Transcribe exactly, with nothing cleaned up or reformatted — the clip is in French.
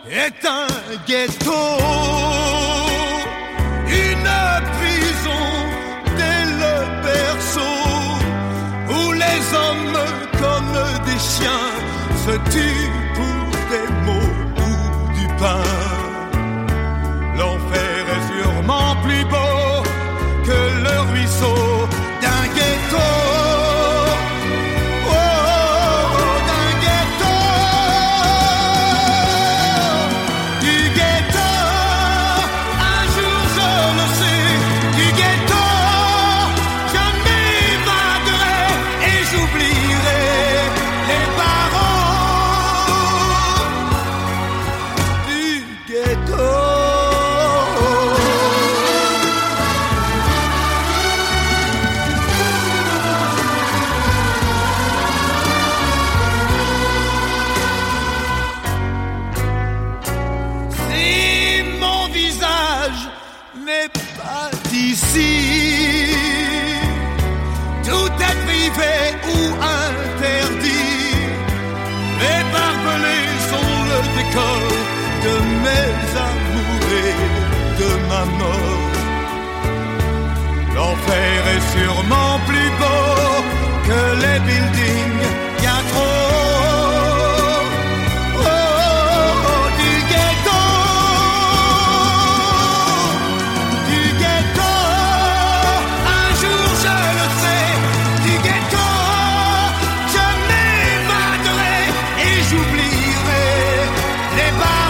est un ghetto, une prison dès le berceau, où les hommes comme des chiens se tuent pour des mots ou du pain. L'enfer est sûrement plus beau que le ruisseau d'un ghetto. De mes amours et de ma mort. L'enfer est sûrement plus beau que les buildings bien trop. Oh, oh, oh, du ghetto, du ghetto. Un jour je le sais, du ghetto, je m'évaderai et j'oublierai les bas.